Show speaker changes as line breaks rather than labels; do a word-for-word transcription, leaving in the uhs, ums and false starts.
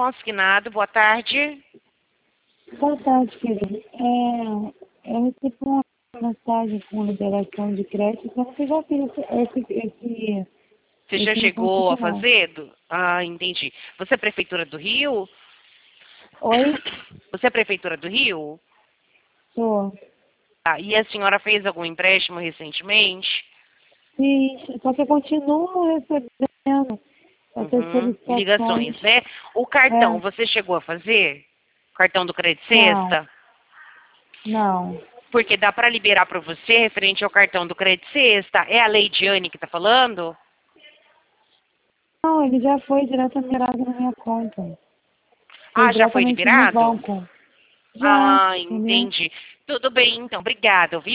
consignado. Boa tarde.
Boa tarde, querido. É, eu recebi uma mensagem com liberação de crédito, mas eu já fiz esse... esse, esse
Você
esse
já
não
chegou a
consigo, não.
fazer? Do- Ah, entendi. Você é Prefeitura do Rio?
Oi?
Você é Prefeitura do Rio?
Sou.
Ah, e a senhora fez algum empréstimo recentemente?
Sim, só que eu continuo recebendo essas
Uhum.
solicitações.
Ligações, né? O cartão,
É,
você chegou a fazer? Cartão do Crédito
não,
Sexta?
não.
Porque dá para liberar para você referente ao cartão do Crédito Sexta. É a Leidiane que está falando?
Não, ele já foi diretamente gerado na minha conta. Foi
Ah, já foi
diretamente no meu
liberado?
banco. Já,
Ah,
entendeu?
entendi. Tudo bem, então. Obrigada, viu?